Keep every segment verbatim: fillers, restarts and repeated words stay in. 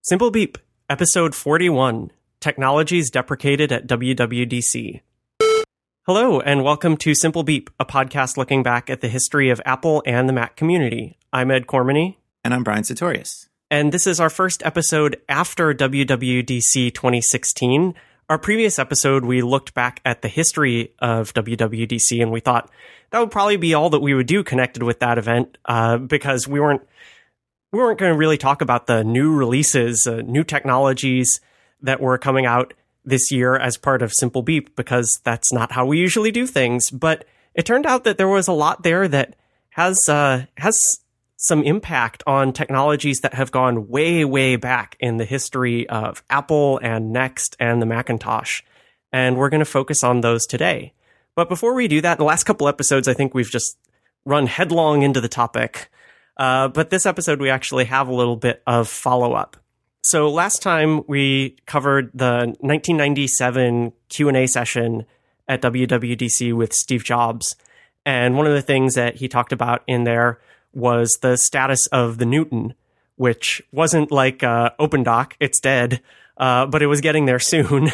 Simple Beep, Episode forty-one, Technologies Deprecated at W W D C. Hello, and welcome to Simple Beep, a podcast looking back at the history of Apple and the Mac community. I'm Ed Cormany. And I'm Brian Sartorius. And this is our first episode after W W D C twenty sixteen. Our previous episode, we looked back at the history of W W D C, and we thought that would probably be all that we would do connected with that event, uh, because we weren't we weren't going to really talk about the new releases, uh, new technologies that were coming out this year as part of Simple Beep, because that's not how we usually do things. But it turned out that there was a lot there that has uh, has some impact on technologies that have gone way, way back in the history of Apple and Next and the Macintosh. And we're going to focus on those today. But before we do that, the last couple episodes, I think we've just run headlong into the topic. Uh, but this episode, we actually have a little bit of follow-up. So last time we covered the nineteen ninety-seven Q and A session at W W D C with Steve Jobs. And one of the things that he talked about in there was the status of the Newton, which wasn't like uh, OpenDoc, it's dead, uh, but it was getting there soon.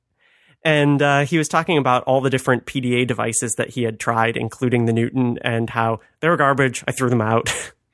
And uh, he was talking about all the different P D A devices that he had tried, including the Newton, and how they were garbage. I threw them out.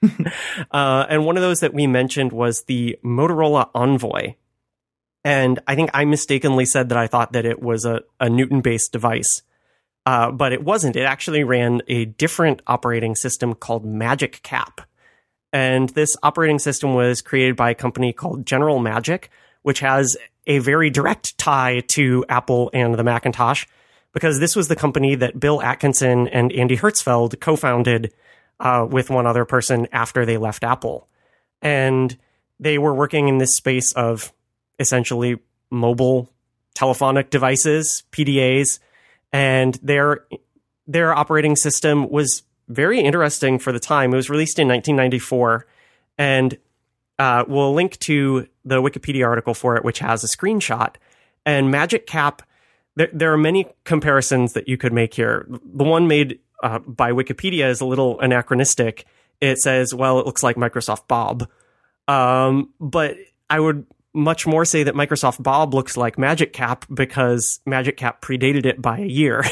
uh, and one of those that we mentioned was the Motorola Envoy. And I think I mistakenly said that I thought that it was a, a Newton-based device. Uh, but it wasn't. It actually ran a different operating system called Magic Cap. And this operating system was created by a company called General Magic, which has a very direct tie to Apple and the Macintosh, because this was the company that Bill Atkinson and Andy Hertzfeld co-founded uh, with one other person after they left Apple. And they were working in this space of essentially mobile telephonic devices, P D As, and their their operating system was very interesting for the time. It was released in nineteen ninety-four, and uh, we'll link to the Wikipedia article for it, which has a screenshot. And Magic Cap, there, there are many comparisons that you could make here. The one made uh, by Wikipedia is a little anachronistic. It says, well, it looks like Microsoft Bob. Um, but I would much more say that Microsoft Bob looks like Magic Cap because Magic Cap predated it by a year.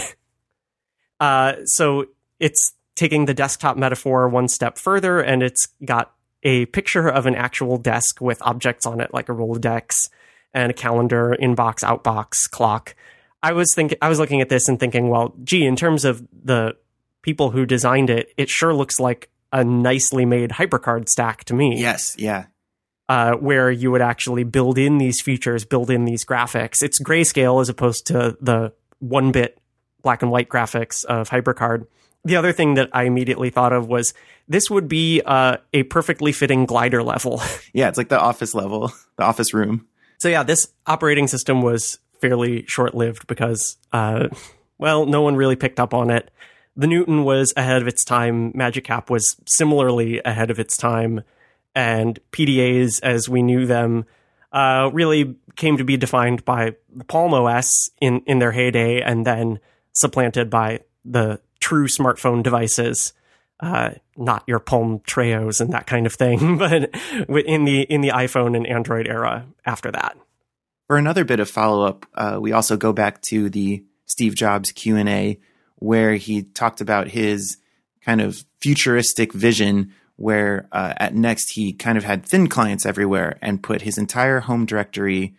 uh, so it's taking the desktop metaphor one step further, and it's got a picture of an actual desk with objects on it, like a Rolodex and a calendar, inbox, outbox, clock. I was thinking, I was looking at this and thinking, well, gee, in terms of the people who designed it, it sure looks like a nicely made HyperCard stack to me. Yes, yeah. Uh, where you would actually build in these features, build in these graphics. It's grayscale as opposed to the one-bit black and white graphics of HyperCard. The other thing that I immediately thought of was this would be uh, a perfectly fitting glider level. Yeah, it's like the office level, the office room. So yeah, this operating system was fairly short-lived because, uh, well, no one really picked up on it. The Newton was ahead of its time. Magic Cap was similarly ahead of its time. And P D As, as we knew them, uh, really came to be defined by the Palm O S in, in their heyday, and then supplanted by the true smartphone devices, uh, not your Palm Treos and that kind of thing, but in the in the iPhone and Android era after that. For another bit of follow-up, uh, we also go back to the Steve Jobs Q and A, where he talked about his kind of futuristic vision, where uh, at Next he kind of had thin clients everywhere and put his entire home directory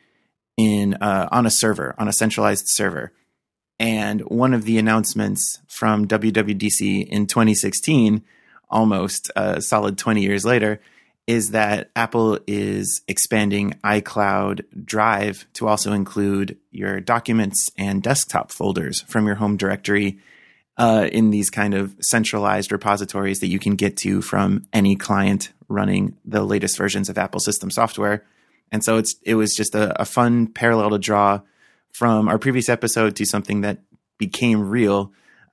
in uh, on a server, on a centralized server. And one of the announcements from W W D C in twenty sixteen, almost a solid twenty years later, is that Apple is expanding iCloud Drive to also include your documents and desktop folders from your home directory Uh, in these kind of centralized repositories that you can get to from any client running the latest versions of Apple system software. And so it's it was just a, a fun parallel to draw from our previous episode to something that became real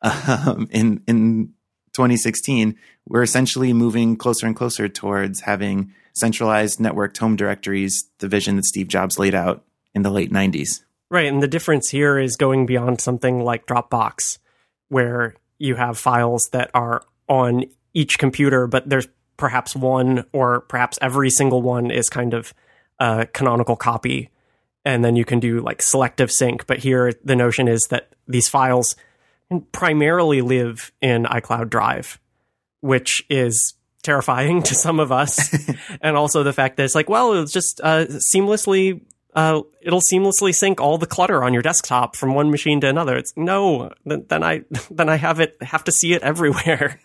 um, in in twenty sixteen. We're essentially moving closer and closer towards having centralized networked home directories, the vision that Steve Jobs laid out in the late nineties. Right, and the difference here is going beyond something like Dropbox, where you have files that are on each computer, but there's perhaps one or perhaps every single one is kind of a canonical copy, and then you can do like selective sync. But here the notion is that these files primarily live in iCloud Drive, which is terrifying to some of us. And also the fact that it's like, well, it's just uh, seamlessly, uh, it'll seamlessly sync all the clutter on your desktop from one machine to another. It's no, then, then I then I have it have to see it everywhere.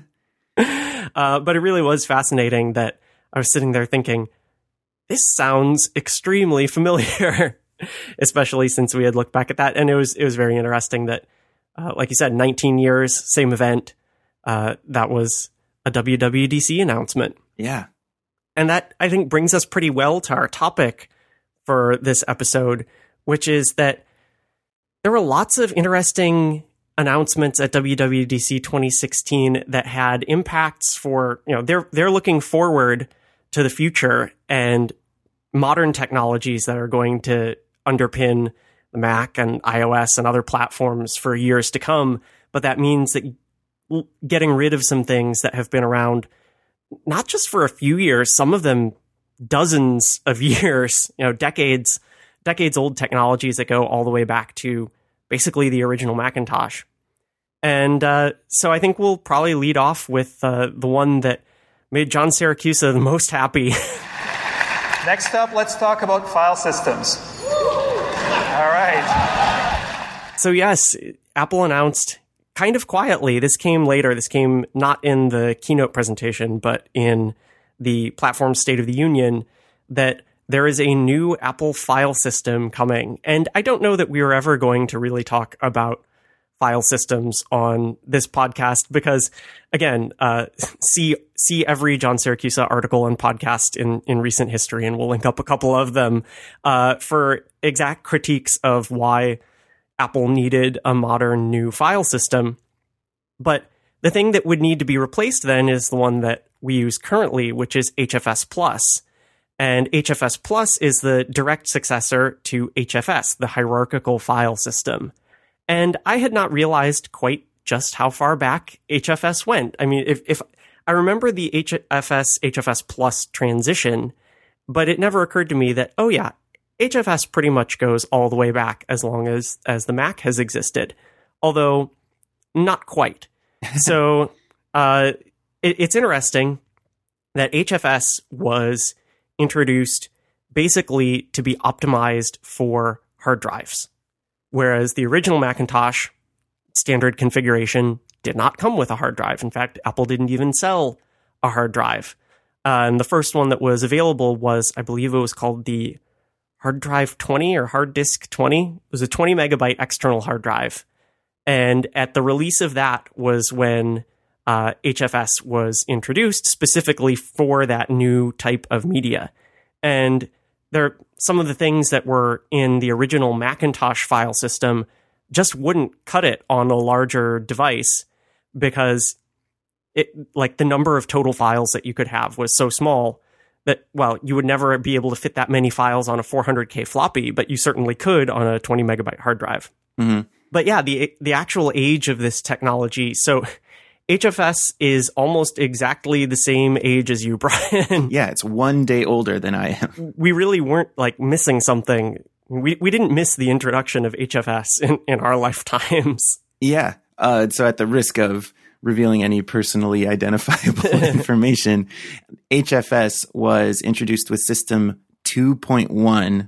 uh, but it really was fascinating that I was sitting there thinking, this sounds extremely familiar, especially since we had looked back at that. And it was it was very interesting that, uh, like you said, nineteen years, same event. Uh, that was a W W D C announcement. Yeah. And that, I think, brings us pretty well to our topic for this episode, which is that there were lots of interesting announcements at W W D C twenty sixteen that had impacts for, you know, they're they're looking forward to the future and modern technologies that are going to underpin the Mac and iOS and other platforms for years to come. But that means that getting rid of some things that have been around not just for a few years, some of them dozens of years, you know, decades, decades old technologies that go all the way back to basically the original Macintosh. And uh, so I think we'll probably lead off with uh, the one that made John Siracusa the most happy. Next up, let's talk about file systems. All right. So yes, Apple announced kind of quietly, this came later, this came not in the keynote presentation, but in the Platform State of the Union, that there is a new Apple file system coming. And I don't know that we were ever going to really talk about file systems on this podcast because, again, uh, see see every John Siracusa article and podcast in, in recent history, and we'll link up a couple of them uh, for exact critiques of why Apple needed a modern new file system. But the thing that would need to be replaced then is the one that we use currently, which is H F S Plus. And H F S Plus is the direct successor to H F S, the hierarchical file system. And I had not realized quite just how far back H F S went. I mean, if, if I remember the H F S, H F S Plus transition, but it never occurred to me that, oh yeah, H F S pretty much goes all the way back as long as, as the Mac has existed, although not quite. So uh, it, it's interesting that H F S was introduced basically to be optimized for hard drives, whereas the original Macintosh standard configuration did not come with a hard drive. In fact, Apple didn't even sell a hard drive. Uh, and the first one that was available was, I believe it was called the Hard Drive twenty or Hard Disk twenty. It was a twenty megabyte external hard drive. And at the release of that was when uh, H F S was introduced specifically for that new type of media. And there, some of the things that were in the original Macintosh file system just wouldn't cut it on a larger device because it, like the number of total files that you could have was so small that, well, you would never be able to fit that many files on a four hundred K floppy, but you certainly could on a twenty megabyte hard drive. Mm-hmm. But yeah, the the actual age of this technology. So H F S is almost exactly the same age as you, Brian. Yeah, it's one day older than I am. We really weren't like missing something. We we didn't miss the introduction of H F S in, in our lifetimes. Yeah. Uh, so at the risk of revealing any personally identifiable information, H F S was introduced with System two point one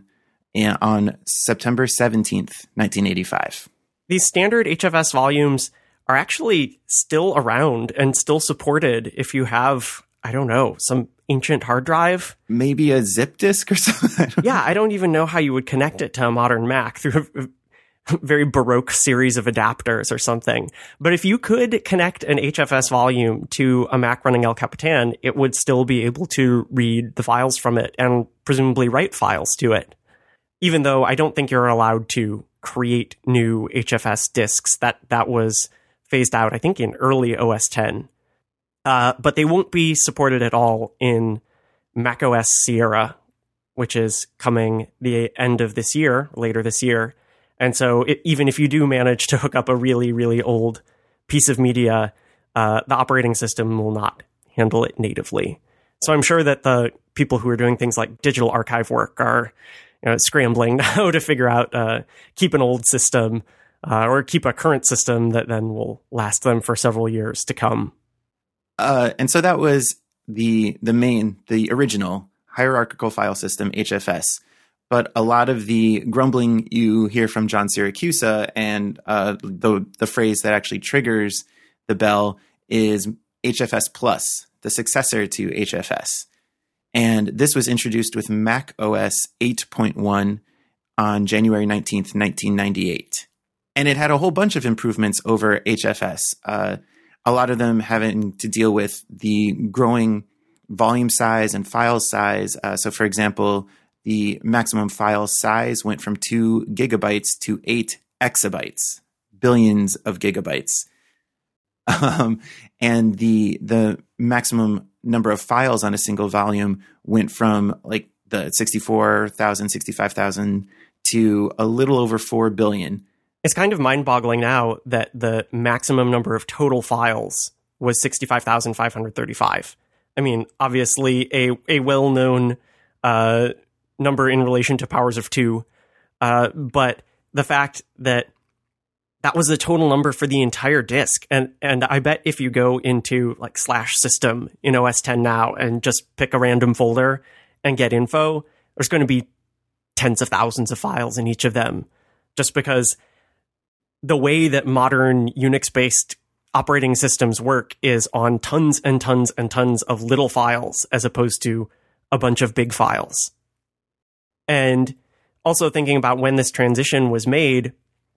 on September seventeenth, nineteen eighty-five. These standard H F S volumes are actually still around and still supported if you have, I don't know, some ancient hard drive. Maybe a zip disk or something. I yeah, I don't even know how you would connect it to a modern Mac through a very Baroque series of adapters or something. But if you could connect an H F S volume to a Mac running El Capitan, it would still be able to read the files from it and presumably write files to it. Even though I don't think you're allowed to create new H F S disks. That that was phased out, I think, in early O S ten. Uh, but they won't be supported at all in macOS Sierra, which is coming the end of this year, later this year. And so it, even if you do manage to hook up a really, really old piece of media, uh, the operating system will not handle it natively. So I'm sure that the people who are doing things like digital archive work are you know, scrambling now to figure out, uh, keep an old system uh, or keep a current system that then will last them for several years to come. Uh, and so that was the the main, the original hierarchical file system, H F S. But a lot of the grumbling you hear from John Siracusa and uh, the the phrase that actually triggers the bell is H F S Plus, the successor to H F S. And this was introduced with Mac O S eight point one on January nineteenth, nineteen ninety-eight. And it had a whole bunch of improvements over H F S, uh, a lot of them having to deal with the growing volume size and file size. Uh, so, for example, the maximum file size went from two gigabytes to eight exabytes, billions of gigabytes. Um, and the the maximum number of files on a single volume went from like the sixty-four thousand, sixty-five thousand to a little over four billion. It's kind of mind-boggling now that the maximum number of total files was sixty-five thousand five hundred thirty-five. I mean, obviously a, a well-known uh, number in relation to powers of two, uh, but the fact that that was the total number for the entire disk. And and I bet if you go into like slash system in O S ten now and just pick a random folder and get info, there's going to be tens of thousands of files in each of them, just because the way that modern Unix-based operating systems work is on tons and tons and tons of little files as opposed to a bunch of big files. And also thinking about when this transition was made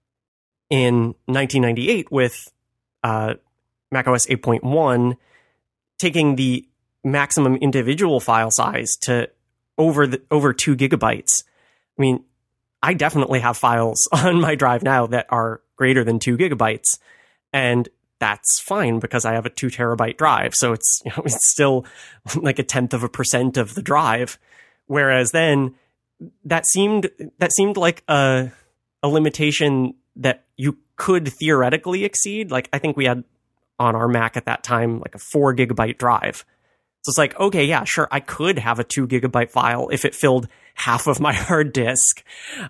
in nineteen ninety-eight with uh, macOS eight point one, taking the maximum individual file size to over the, over two gigabytes. I mean, I definitely have files on my drive now that are greater than two gigabytes, and that's fine because I have a two terabyte drive. So it's, you know, it's still like a tenth of a percent of the drive. Whereas then that seemed, that seemed like a, a limitation that you could theoretically exceed. Like I think we had on our Mac at that time, like a four gigabyte drive. So it's like, okay, yeah, sure. I could have a two gigabyte file if it filled half of my hard disk.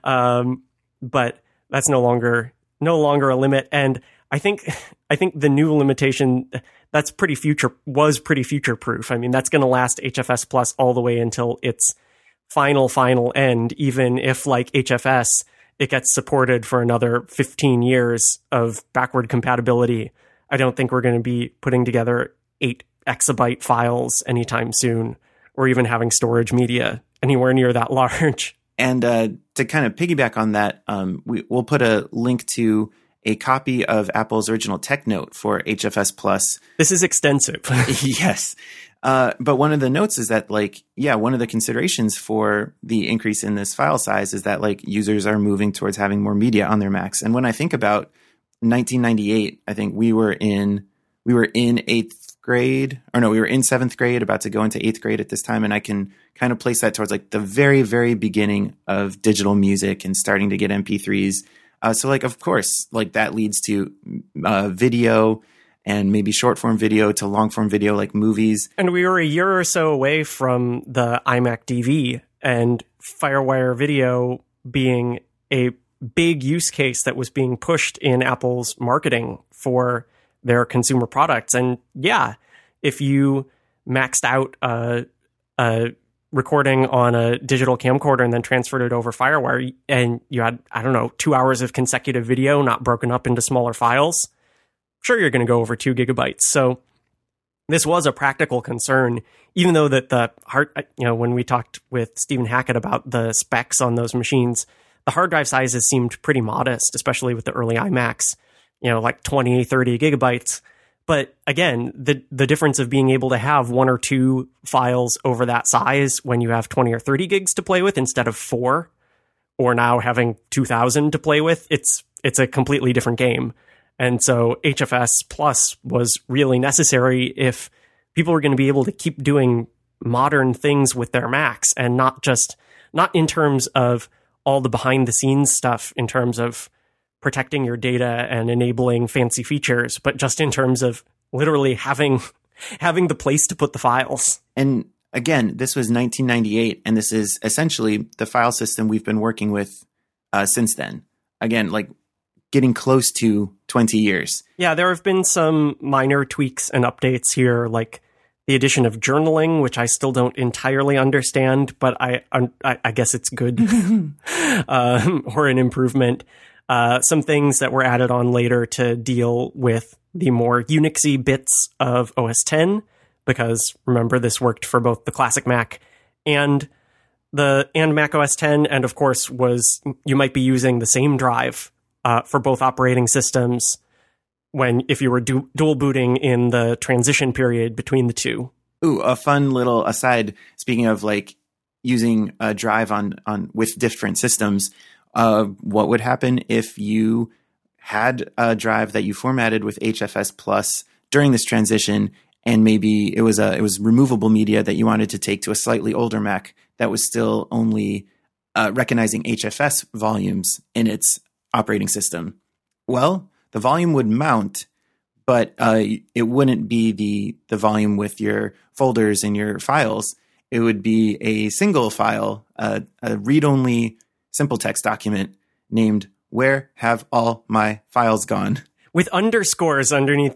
Um, but that's no longer, no longer a limit. And I think, I think the new limitation that's pretty future was pretty future proof. I mean, that's going to last H F S Plus all the way until its final, final end, even if like H F S, it gets supported for another fifteen years of backward compatibility. I don't think we're going to be putting together eight exabyte files anytime soon, or even having storage media anywhere near that large. And uh, to kind of piggyback on that, um, we, we'll put a link to a copy of Apple's original tech note for H F S Plus. This is extensive. Yes. Uh, but one of the notes is that, like, yeah, one of the considerations for the increase in this file size is that, like, users are moving towards having more media on their Macs. And when I think about nineteen ninety-eight, I think we were in we were in eighth grade, or no, we were in seventh grade, about to go into eighth grade at this time. And I can kind of place that towards like the very, very beginning of digital music and starting to get M P threes. Uh, so, like, of course, like that leads to uh, video and maybe short form video to long form video, like movies. And we were a year or so away from the iMac D V and FireWire video being a big use case that was being pushed in Apple's marketing for their consumer products. And yeah, if you maxed out a, a recording on a digital camcorder and then transferred it over FireWire, and you had, I don't know, two hours of consecutive video not broken up into smaller files, sure, you're going to go over two gigabytes. So this was a practical concern, even though that the hard, you know, when we talked with Stephen Hackett about the specs on those machines, the hard drive sizes seemed pretty modest, especially with the early iMacs, you know, like twenty, thirty gigabytes. But again, the the difference of being able to have one or two files over that size when you have twenty or thirty gigs to play with instead of four, or now having two thousand to play with, it's it's a completely different game. And so H F S Plus was really necessary if people were going to be able to keep doing modern things with their Macs, and not just, not in terms of all the behind the scenes stuff in terms of protecting your data and enabling fancy features, but just in terms of literally having having the place to put the files. And Again, this was nineteen ninety-eight, and this is essentially the file system we've been working with uh, since then. Again, like getting close to twenty years. Yeah, there have been some minor tweaks and updates here, like the addition of journaling, which I still don't entirely understand, but I I, I guess it's good um, or an improvement. Uh, some things that were added on later to deal with the more Unixy bits of O S ten, because remember, this worked for both the classic Mac and the and Mac O S ten, and of course was you might be using the same drive uh, for both operating systems when if you were du- dual booting in the transition period between the two. Ooh, a fun little aside. Speaking of like using a drive on on with different systems, uh, what would happen if you had a drive that you formatted with H F S Plus during this transition, and maybe it was a it was removable media that you wanted to take to a slightly older Mac that was still only uh, recognizing H F S volumes in its operating system? Well, the volume would mount, but uh, it wouldn't be the the volume with your folders and your files. It would be a single file, uh, a read-only simple text document named "Where Have All My Files Gone?" with underscores underneath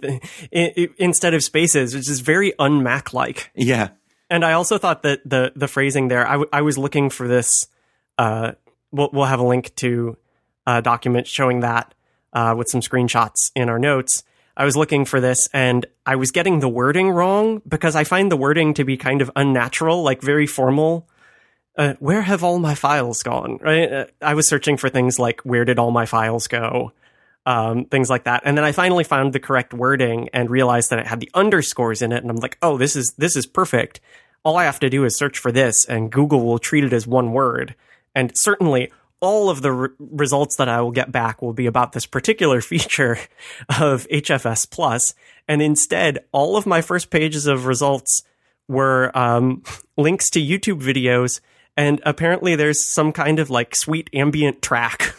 instead of spaces, which is very un-Mac-like. Yeah. And I also thought that the the phrasing there, I, w- I was looking for this. Uh, we'll, we'll have a link to a document showing that uh, with some screenshots in our notes. I was looking for this, and I was getting the wording wrong because I find the wording to be kind of unnatural, like very formal. Uh, where have all my files gone? Right? Uh, I was searching for things like, where did all my files go? Um, things like that. And then I finally found the correct wording and realized that it had the underscores in it. And I'm like, oh, this is, this is perfect. All I have to do is search for this and Google will treat it as one word. And certainly all of the re- results that I will get back will be about this particular feature of H F S Plus. And instead, all of my first pages of results were um, links to YouTube videos. And apparently there's some kind of like sweet ambient track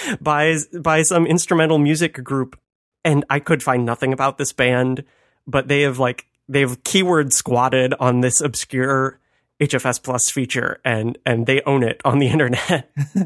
by by some instrumental music group, and I could find nothing about this band, but they have like they've keyword squatted on this obscure H F S Plus feature, and and they own it on the internet.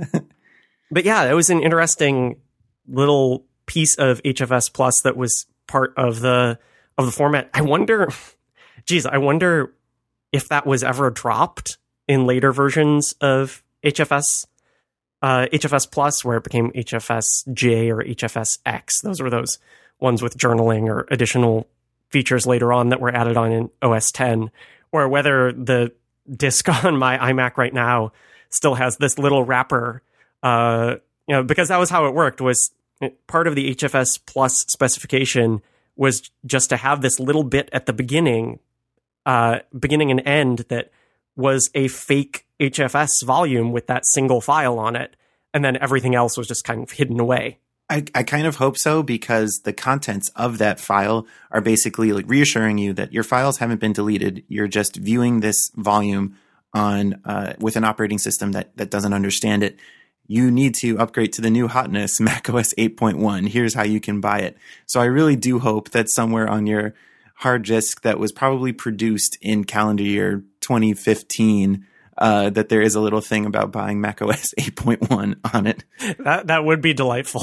But yeah, it was an interesting little piece of H F S Plus that was part of the of the format. I wonder, geez, I wonder if that was ever dropped in later versions of H F S. Uh, H F S Plus, where it became H F S J or H F S X. Those were those ones with journaling or additional features later on that were added on in O S ten, or whether the disk on my iMac right now still has this little wrapper, uh, you know, because that was how it worked. Was part of the H F S Plus specification was just to have this little bit at the beginning, uh, beginning and end that was a fake H F S volume with that single file on it. And then everything else was just kind of hidden away. I, I kind of hope so, because the contents of that file are basically like reassuring you that your files haven't been deleted. You're just viewing this volume on uh, with an operating system that, that doesn't understand it. You need to upgrade to the new hotness, macOS eight point one. Here's how you can buy it. So I really do hope that somewhere on your hard disk that was probably produced in calendar year twenty fifteen, uh, that there is a little thing about buying macOS eight point one on it. That that would be delightful.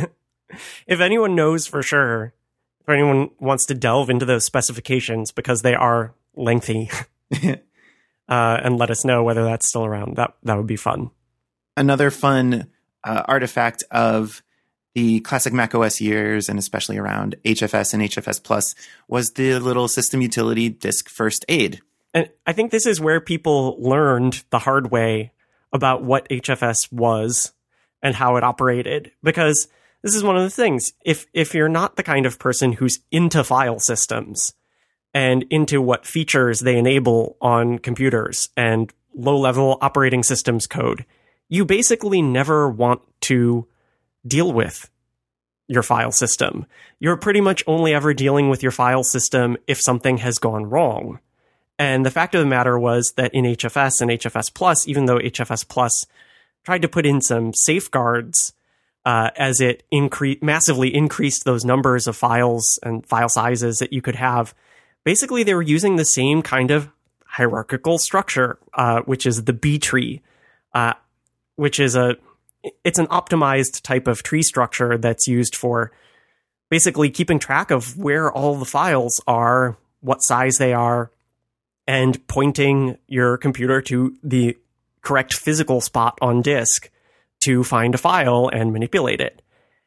If anyone knows for sure, if anyone wants to delve into those specifications, because they are lengthy, uh, and let us know whether that's still around, that that would be fun. Another fun uh, artifact of the classic macOS years, and especially around H F S and H F S Plus, was the little system utility Disk First Aid. And I think this is where people learned the hard way about what H F S was and how it operated. Because this is one of the things. If if you're not the kind of person who's into file systems and into what features they enable on computers and low-level operating systems code, you basically never want to deal with your file system. You're pretty much only ever dealing with your file system if something has gone wrong. And the fact of the matter was that in H F S and H F S Plus, even though H F S Plus tried to put in some safeguards uh, as it incre- massively increased those numbers of files and file sizes that you could have, basically they were using the same kind of hierarchical structure, uh, which is the B tree, uh, which is a it's an optimized type of tree structure that's used for basically keeping track of where all the files are, what size they are, and pointing your computer to the correct physical spot on disk to find a file and manipulate it.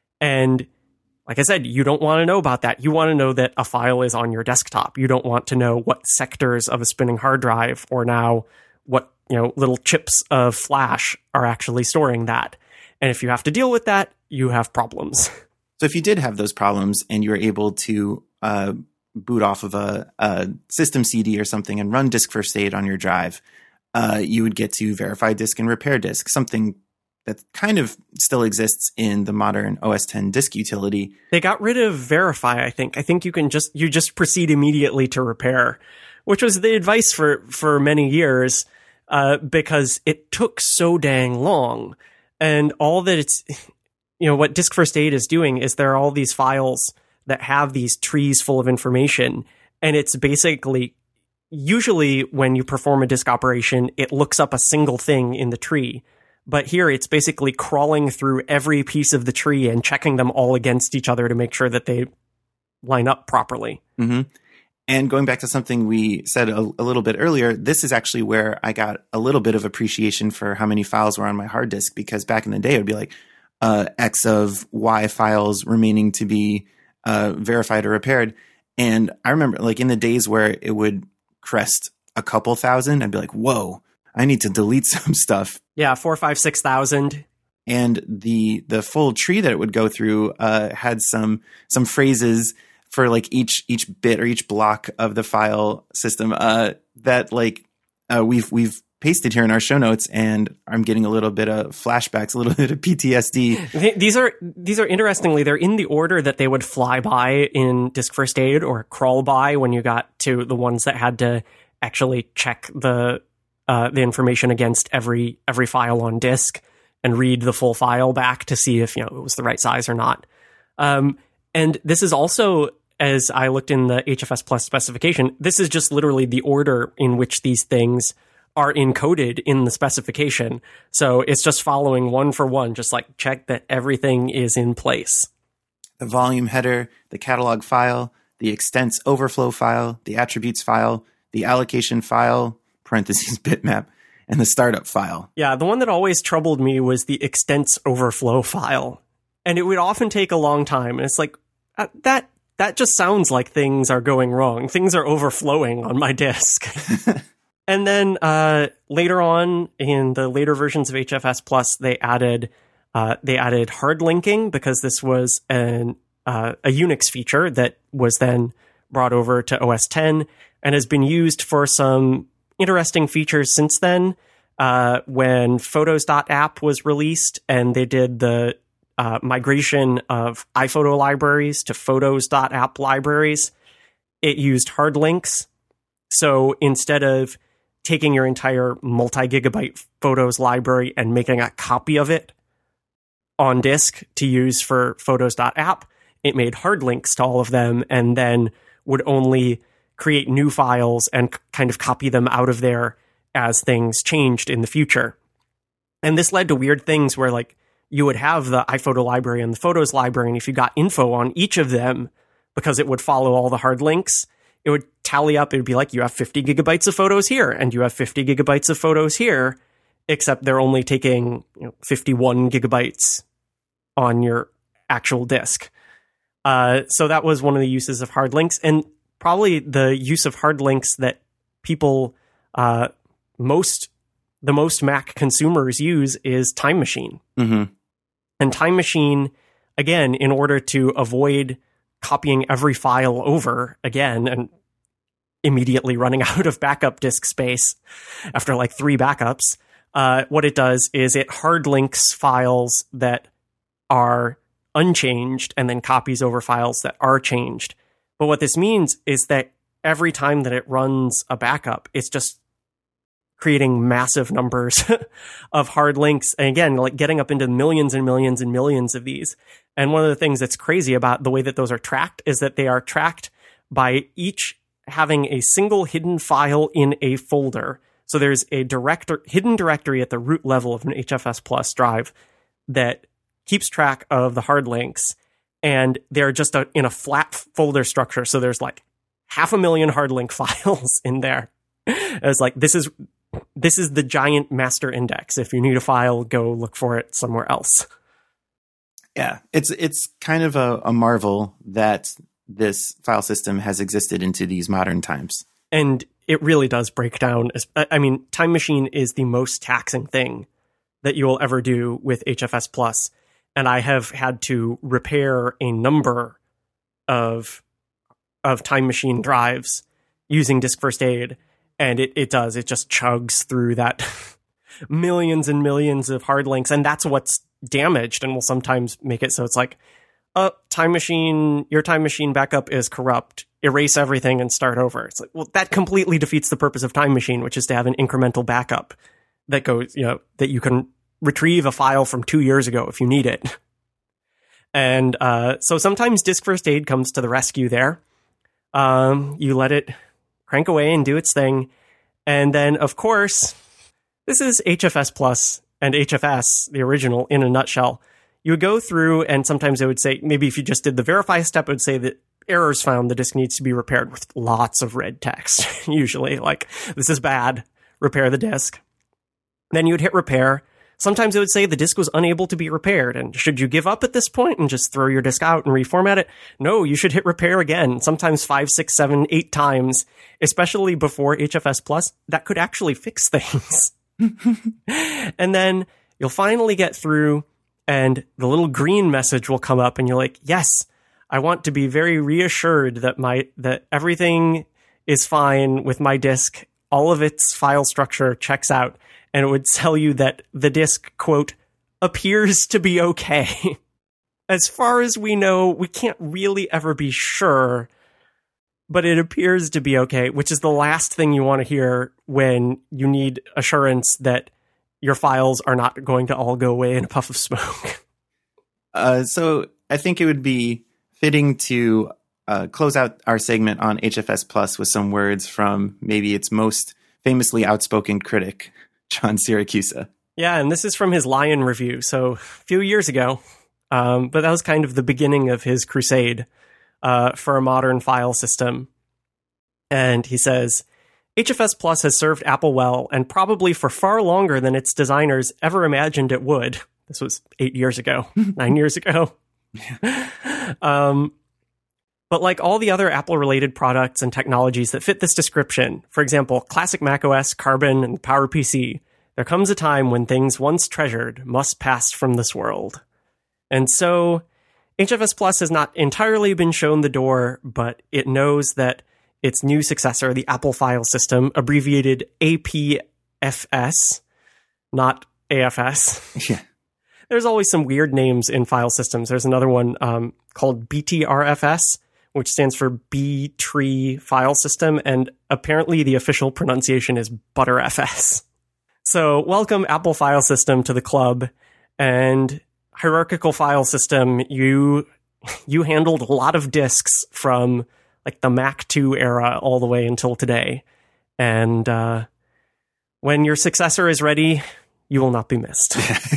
And like I said, you don't want to know about that. You want to know that a file is on your desktop. You don't want to know what sectors of a spinning hard drive or now what, you know, little chips of flash are actually storing that. And if you have to deal with that, you have problems. So if you did have those problems and you were able to uh, boot off of a, a system C D or something and run Disk First Aid on your drive, uh, you would get to verify disk and repair disk, something that kind of still exists in the modern O S ten disk utility. They got rid of verify, I think. I think you can just you just proceed immediately to repair, which was the advice for, for many years uh, because it took so dang long. And all that it's, you know, what Disk First Aid is doing is there are all these files that have these trees full of information. And it's basically, usually when you perform a disk operation, it looks up a single thing in the tree. But here it's basically crawling through every piece of the tree and checking them all against each other to make sure that they line up properly. Mm-hmm. And going back to something we said a, a little bit earlier, this is actually where I got a little bit of appreciation for how many files were on my hard disk, because back in the day it would be like uh, X of Y files remaining to be uh, verified or repaired. And I remember like in the days where it would crest a couple thousand, I'd be like, whoa, I need to delete some stuff. Yeah, four, five, six thousand. And the the full tree that it would go through uh, had some some phrases for like each each bit or each block of the file system uh, that like uh, we've we've pasted here in our show notes, and I'm getting a little bit of flashbacks, a little bit of P T S D. These are these are interestingly, they're in the order that they would fly by in Disk First Aid or crawl by when you got to the ones that had to actually check the uh, the information against every every file on disk and read the full file back to see if, you know, it was the right size or not. Um, and this is also, as I looked in the H F S Plus specification, this is just literally the order in which these things are encoded in the specification. So it's just following one for one, just like check that everything is in place. The volume header, the catalog file, the extents overflow file, the attributes file, the allocation file, parentheses bitmap, and the startup file. Yeah, the one that always troubled me was the extents overflow file. And it would often take a long time. And it's like, uh, that that just sounds like things are going wrong. Things are overflowing on my disk. And then uh, later on, in the later versions of H F S Plus, they added uh, they added hard linking, because this was an uh, a Unix feature that was then brought over to O S ten and has been used for some interesting features since then. Uh, when Photos.app was released and they did the uh, migration of iPhoto libraries to Photos.app libraries, it used hard links. So instead of taking your entire multi-gigabyte Photos library and making a copy of it on disk to use for Photos.app, it made hard links to all of them and then would only create new files and kind of copy them out of there as things changed in the future. And this led to weird things where, like, you would have the iPhoto library and the Photos library, and if you got info on each of them, because it would follow all the hard links, it would tally up. It would be like, you have fifty gigabytes of photos here, and you have fifty gigabytes of photos here, except they're only taking, you know, fifty-one gigabytes on your actual disk. Uh, so that was one of the uses of hard links. And probably the use of hard links that people, uh, most, the most Mac consumers use is Time Machine. Mm-hmm. And Time Machine, again, in order to avoid copying every file over again and immediately running out of backup disk space after like three backups, uh, what it does is it hard links files that are unchanged and then copies over files that are changed. But what this means is that every time that it runs a backup, it's just creating massive numbers of hard links. And again, like getting up into millions and millions and millions of these. And one of the things that's crazy about the way that those are tracked is that they are tracked by each having a single hidden file in a folder. So there's a director, hidden directory at the root level of an H F S Plus drive that keeps track of the hard links, and they're just a, in a flat folder structure. So there's like half a million hard link files in there. It's like, this is this is the giant master index. If you need a file, go look for it somewhere else. Yeah, it's it's kind of a, a marvel that this file system has existed into these modern times. And it really does break down. I mean, Time Machine is the most taxing thing that you will ever do with H F S Plus. And I have had to repair a number of of Time Machine drives using Disk First Aid. And it, it does. It just chugs through that millions and millions of hard links. And that's what's damaged and will sometimes make it so it's like, uh, Time Machine, your Time Machine backup is corrupt. Erase everything and start over. It's like, well, that completely defeats the purpose of Time Machine, which is to have an incremental backup that goes, you know, that you can retrieve a file from two years ago if you need it. And uh, so sometimes Disk First Aid comes to the rescue there. Um, you let it crank away and do its thing. And then, of course, this is H F S Plus and H F S, the original, in a nutshell. You would go through, and sometimes it would say, maybe if you just did the verify step, it would say that errors found, the disk needs to be repaired, with lots of red text, usually. Like, this is bad, repair the disk. Then you would hit repair. Sometimes it would say the disk was unable to be repaired, and should you give up at this point and just throw your disk out and reformat it? No, you should hit repair again, sometimes five, six, seven, eight times, especially before H F S Plus. That could actually fix things. And then you'll finally get through, and the little green message will come up, and you're like, yes, I want to be very reassured that my that everything is fine with my disk. All of its file structure checks out. And it would tell you that the disk, quote, appears to be okay. As far as we know, we can't really ever be sure, but it appears to be okay, which is the last thing you want to hear when you need assurance that your files are not going to all go away in a puff of smoke. Uh, so I think it would be fitting to uh, close out our segment on H F S Plus with some words from maybe its most famously outspoken critic, John Siracusa. Yeah, and this is from his Lion review, so a few years ago. Um, but that was kind of the beginning of his crusade uh, for a modern file system. And he says, H F S Plus has served Apple well, and probably for far longer than its designers ever imagined it would. This was eight years ago, nine years ago. um, but like all the other Apple-related products and technologies that fit this description, for example, classic macOS, Carbon, and PowerPC, there comes a time when things once treasured must pass from this world. And so H F S Plus has not entirely been shown the door, but it knows that its new successor, the Apple File System, abbreviated A P F S, not A F S. Yeah. There's always some weird names in file systems. There's another one um, called B T R F S, which stands for B-Tree File System, and apparently the official pronunciation is ButterFS. So welcome, Apple File System, to the club. And hierarchical file system, you you handled a lot of disks from like the Mac two era all the way until today. And uh, when your successor is ready, you will not be missed.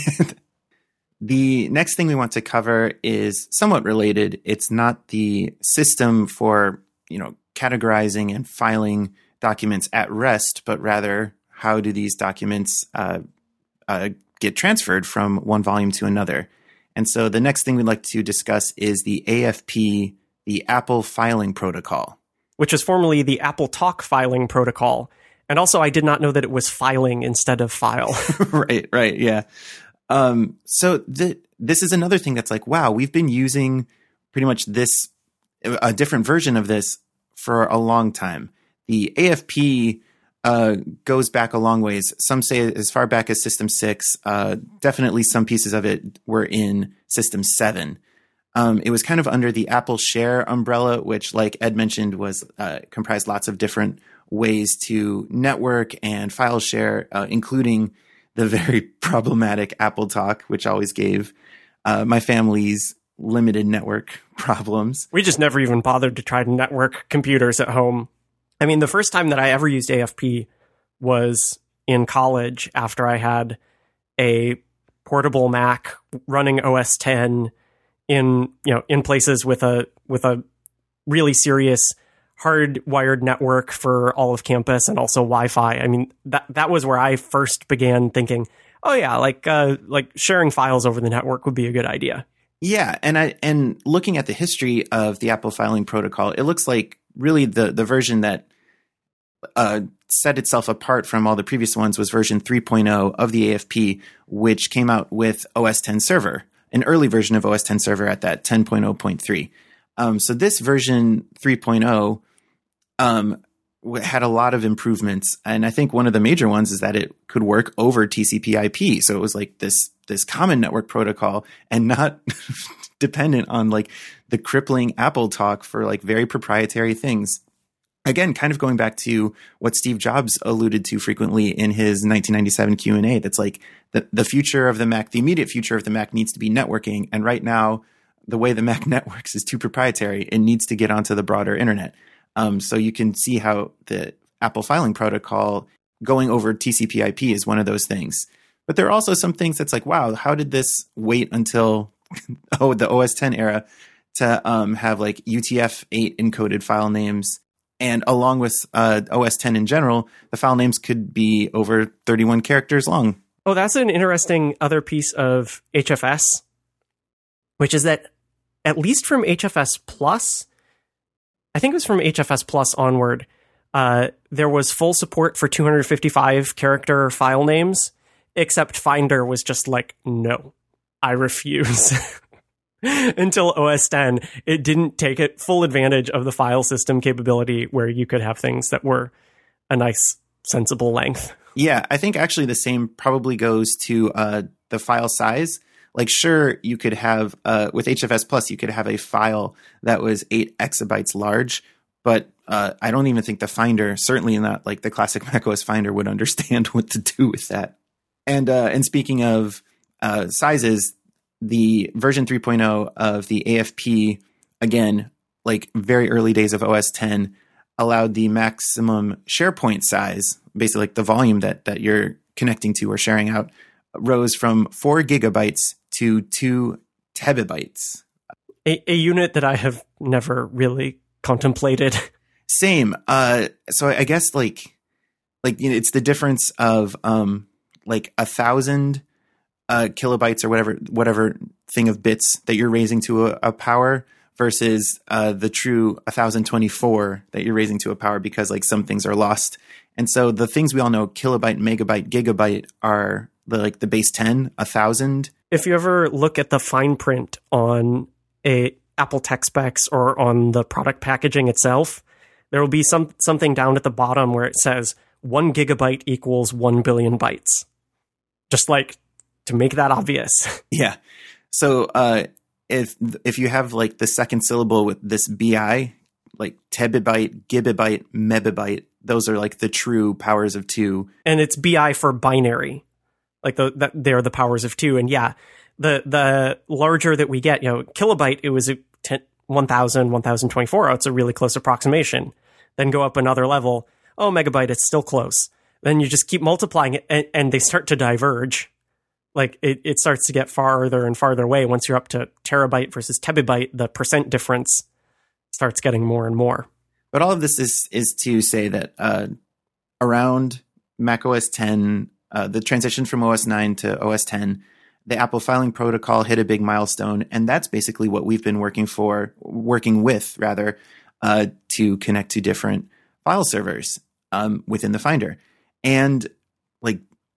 The next thing we want to cover is somewhat related. It's not the system for, you know, categorizing and filing documents at rest, but rather how do these documents uh, uh, get transferred from one volume to another. And so the next thing we'd like to discuss is the A F P, the Apple Filing Protocol. Which is formerly the Apple Talk Filing Protocol. And also, I did not know that it was filing instead of file. Right, right, yeah. Um, so th- this is another thing that's like, wow, we've been using pretty much this, a different version of this for a long time. The A F P uh, goes back a long ways. Some say as far back as System six. Uh, definitely some pieces of it were in System seven. Um, it was kind of under the Apple Share umbrella, which, like Ed mentioned, was uh, comprised lots of different ways to network and file share, uh, including the very problematic Apple Talk, which always gave uh, my family's limited network problems. We just never even bothered to try to network computers at home. I mean, the first time that I ever used A F P was in college after I had a portable Mac running O S ten in, you know, in places with a with a really serious hardwired network for all of campus and also Wi-Fi. I mean, that that was where I first began thinking, oh yeah, like uh, like sharing files over the network would be a good idea. Yeah, and I and looking at the history of the Apple filing protocol, it looks like really the the version that uh, set itself apart from all the previous ones was version three point oh of the A F P, which came out with O S ten Server, an early version of O S ten Server at that ten point oh point three. Um, so this version three point oh um, had a lot of improvements, and I think one of the major ones is that it could work over T C P I P. So it was like this this common network protocol and not dependent on like the crippling Apple talk for like very proprietary things. Again, kind of going back to what Steve Jobs alluded to frequently in his nineteen ninety-seven Q and A. That's like the, the future of the Mac, the immediate future of the Mac needs to be networking. And right now, the way the Mac networks is too proprietary. It needs to get onto the broader internet. Um, so you can see how the Apple filing protocol going over T C P I P is one of those things. But there are also some things that's like, wow, how did this wait until oh the O S ten era to um, have like U T F eight encoded file names? And along with uh, O S ten in general, the file names could be over thirty-one characters long. Oh, that's an interesting other piece of H F S, which is that at least from H F S Plus, I think it was from H F S Plus onward, uh, there was full support for two hundred fifty-five character file names, except Finder was just like, no, I refuse. Until O S ten, it didn't take it full advantage of the file system capability where you could have things that were a nice, sensible length. Yeah, I think actually the same probably goes to uh, the file size. Like, sure, you could have, uh, with H F S Plus, you could have a file that was eight exabytes large, but uh, I don't even think the Finder, certainly not like the classic macOS Finder, would understand what to do with that. And uh, and speaking of uh, sizes, the version three point oh of the A F P, again, like very early days of O S ten, allowed the maximum SharePoint size, basically like the volume that that you're connecting to or sharing out, rose from four gigabytes to two terabytes. A, a unit that I have never really contemplated. Same. Uh, so I guess like like you know, it's the difference of um, like a thousand uh, kilobytes or whatever whatever thing of bits that you're raising to a, a power versus uh, the true one thousand twenty-four that you're raising to a power, because like some things are lost. And so the things we all know, kilobyte, megabyte, gigabyte, are the like the base ten, a thousand. If you ever look at the fine print on a Apple tech specs or on the product packaging itself, there will be some something down at the bottom where it says one gigabyte equals one billion bytes. Just like to make that obvious. Yeah. So uh, if if you have like the second syllable with this B I, like tebibyte, gigabyte, megabyte, those are like the true powers of two. And it's B I for binary. Like the, that they're the powers of two. And yeah, the the larger that we get, you know, kilobyte, it was a one thousand, one thousand twenty-four. Oh, it's a really close approximation. Then go up another level. Oh, megabyte, it's still close. Then you just keep multiplying it, and, and they start to diverge. Like it, it starts to get farther and farther away. Once you're up to terabyte versus tebibyte, the percent difference starts getting more and more. But all of this is is to say that uh, around macOS ten, uh, the transition from O S nine to O S ten, the Apple filing protocol hit a big milestone, and that's basically what we've been working for, working with rather, uh, to connect to different file servers um, within the Finder. And like,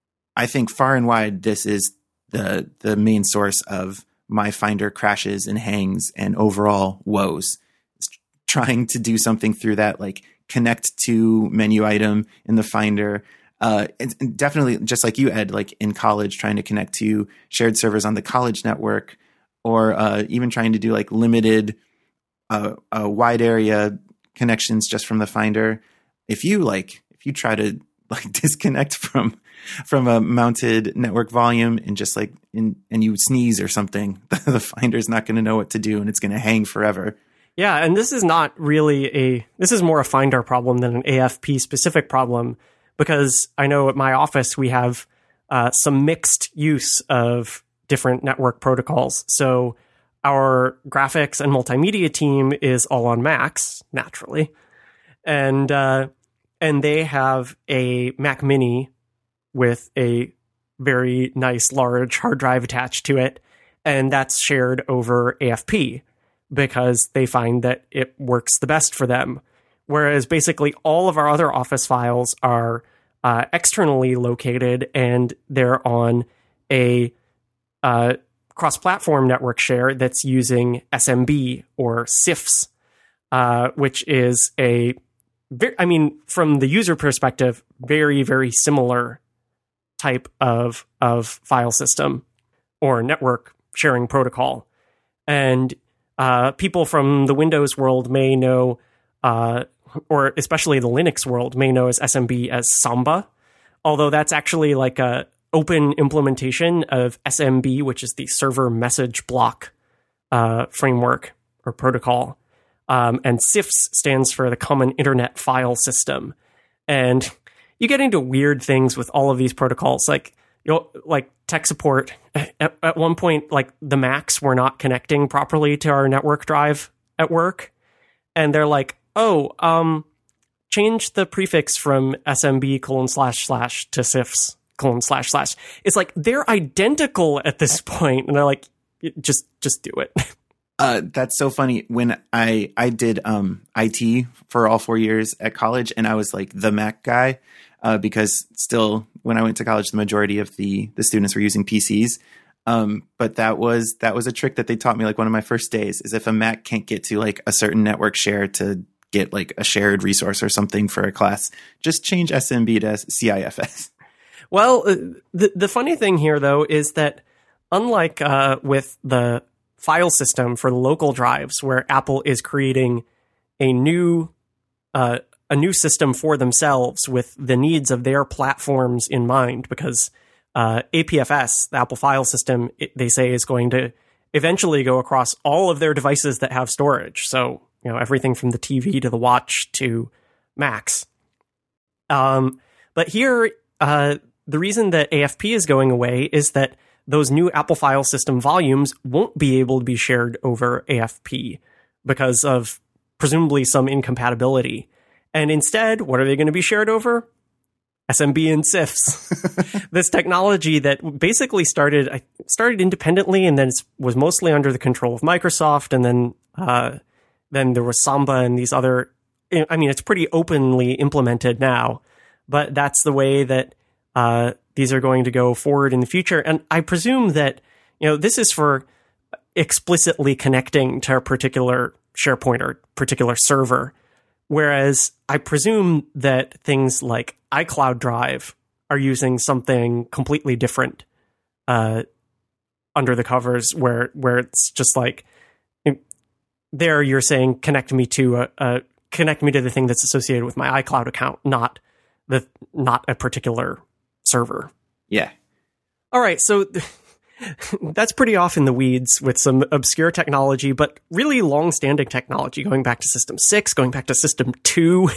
I think far and wide, this is the the main source of my Finder crashes and hangs and overall woes. It's trying to do something through that, like connect to menu item in the Finder. Uh, and, and definitely, just like you, Ed, like in college, trying to connect to shared servers on the college network, or uh, even trying to do like limited, uh, uh, wide area connections just from the Finder. If you like, if you try to like disconnect from from a mounted network volume and just like in and you sneeze or something, the Finder's not going to know what to do, and it's going to hang forever. Yeah, and this is not really a, this is more a Finder problem than an A F P specific problem, because I know at my office we have uh, some mixed use of different network protocols. So our graphics and multimedia team is all on Macs, naturally. And, uh, and they have a Mac Mini with a very nice large hard drive attached to it. And that's shared over A F P because they find that it works the best for them. Whereas basically all of our other Office files are uh, externally located, and they're on a uh, cross-platform network share that's using S M B or S I Fs, uh, which is a, very, I mean, from the user perspective, very, very similar type of of file system or network sharing protocol. And uh, people from the Windows world may know, uh, or especially the Linux world may know as S M B as Samba, although that's actually like a open implementation of S M B, which is the server message block uh, framework or protocol. Um, and S I F S stands for the Common Internet File System. And you get into weird things with all of these protocols, like, you know, like tech support. At, at one point, like the Macs were not connecting properly to our network drive at work. And they're like, oh, um, change the prefix from S M B colon slash slash to S I F S colon slash slash. It's like, they're identical at this point. And they're like, just, just do it. Uh, that's so funny. When I, I did um, I T for all four years at college, and I was like the Mac guy, uh, because still when I went to college, the majority of the, the students were using P Cs. Um, but that was, that was a trick that they taught me. Like one of my first days is if a Mac can't get to like a certain network share to get like a shared resource or something for a class, just change S M B to C I F S. Well, uh, the, the funny thing here though, is that unlike, uh, with the file system for local drives, where Apple is creating a new uh, a new system for themselves with the needs of their platforms in mind, because uh, A P F S, the Apple file system, it, they say is going to eventually go across all of their devices that have storage. So, you know, everything from the T V to the watch to Macs. Um, but here, uh, the reason that A F P is going away is that those new Apple file system volumes won't be able to be shared over A F P because of presumably some incompatibility. And instead, what are they going to be shared over? S M B and S I F S. This technology that basically started started independently, and then was mostly under the control of Microsoft, and then uh, then there was Samba and these other. I mean, it's pretty openly implemented now, but that's the way that uh, these are going to go forward in the future. And I presume that, you know, this is for explicitly connecting to a particular SharePoint or particular server. Whereas I presume that things like iCloud Drive are using something completely different uh, under the covers, where where it's just like, there you're saying connect me to a, a connect me to the thing that's associated with my iCloud account, not the not a particular server. Yeah. All right, so that's pretty off in the weeds with some obscure technology, but really long-standing technology, going back to System six, going back to System two.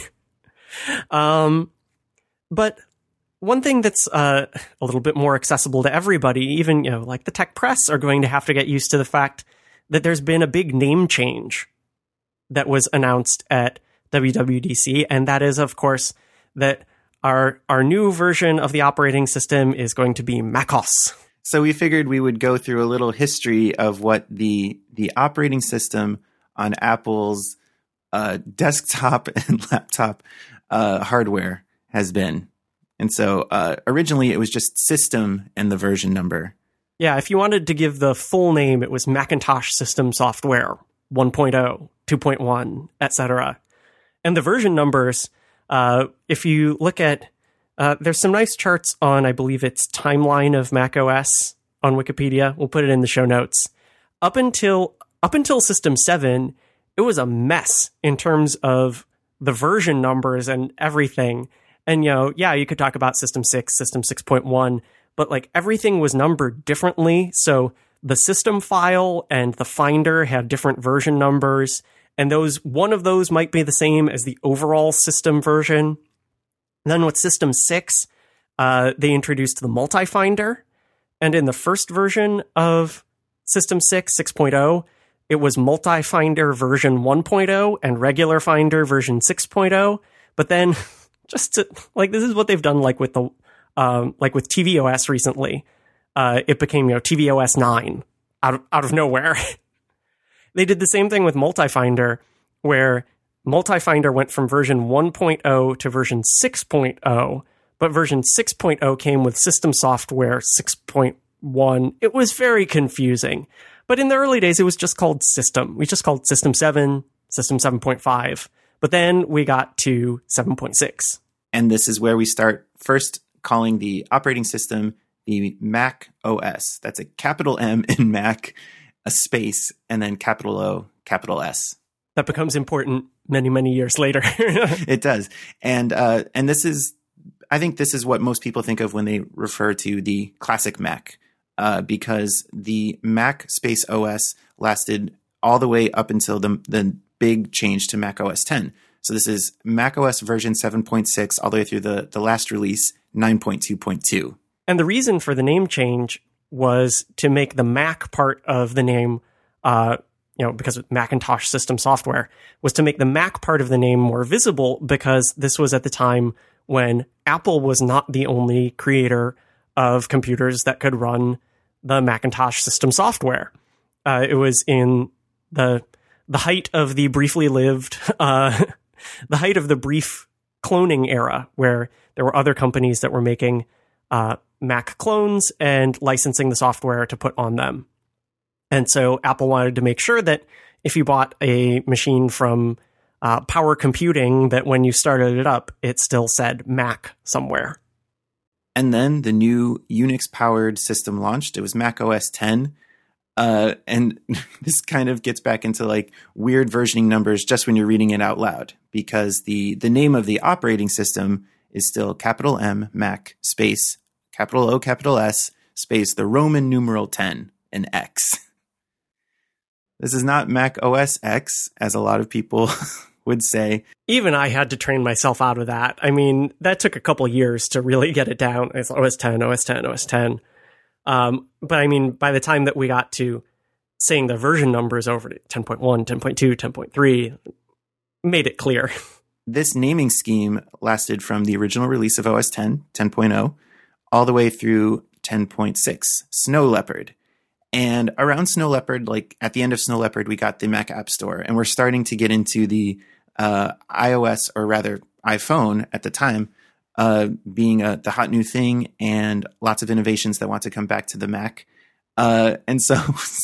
um, but one thing that's uh, a little bit more accessible to everybody, even, you know, like the tech press, are going to have to get used to the fact that there's been a big name change that was announced at W W D C, and that is, of course, that our our new version of the operating system is going to be macOS. So we figured we would go through a little history of what the the operating system on Apple's uh, desktop and laptop uh, hardware has been. And so uh, originally it was just system and the version number. Yeah, if you wanted to give the full name, it was Macintosh System Software one point oh, two point one, et cetera. And the version numbers, uh, if you look at Uh, there's some nice charts on, I believe it's Timeline of macOS on Wikipedia. We'll put it in the show notes. Up until up until System seven, it was a mess in terms of the version numbers and everything. And, you know, yeah, you could talk about System six, System six point one, but like everything was numbered differently. So the system file and the Finder had different version numbers, And those one of those might be the same as the overall system version. Then with System six, uh, they introduced the multi-finder. And in the first version of System six, six point oh, it was multi-finder version one point oh and regular finder version six point oh. But then just to, like, this is what they've done, like with the, um, like with tvOS recently. Uh, it became, you know, tvOS nine out of, out of nowhere. They did the same thing with multi-finder, where multi-finder went from version one point oh to version six point oh, but version six point oh came with system software six point one. It was very confusing. But in the early days, it was just called System. We just called System seven, System seven point five. But then we got to seven point six. And this is where we start first calling the operating system the Mac O S. That's a capital M in Mac, a space, and then capital O, capital S. That becomes important many, many years later. It does. And uh, and this is, I think this is what most people think of when they refer to the classic Mac. Uh, because the Mac space O S lasted all the way up until the, the big change to Mac O S ten. So this is Mac O S version seven point six all the way through the, the last release, nine point two point two. And the reason for the name change was to make the Mac part of the name, uh, you know, because of Macintosh system software, was to make the Mac part of the name more visible, because this was at the time when Apple was not the only creator of computers that could run the Macintosh system software. Uh, it was in the the height of the briefly lived, uh, the height of the brief cloning era, where there were other companies that were making uh, Mac clones and licensing the software to put on them. And so Apple wanted to make sure that if you bought a machine from uh, Power Computing, that when you started it up, it still said Mac somewhere. And then the new Unix-powered system launched. It was Mac O S ten. Uh, and this kind of gets back into like weird versioning numbers just when you're reading it out loud, because the, the name of the operating system is still capital M, Mac, space, capital O, capital S, space, the Roman numeral ten, and X. This is not Mac O S X, as a lot of people would say. Even I had to train myself out of that. I mean, that took a couple years to really get it down. It's O S ten, O S ten, O S ten. Um, but I mean, by the time that we got to saying the version numbers over to ten point one, ten point two, ten point three, made it clear. This naming scheme lasted from the original release of O S ten, ten point oh, all the way through ten point six, Snow Leopard. And around Snow Leopard, like at the end of Snow Leopard, we got the Mac App Store, and we're starting to get into the uh, iOS, or rather iPhone at the time, uh, being a, the hot new thing, and lots of innovations that want to come back to the Mac. Uh, and so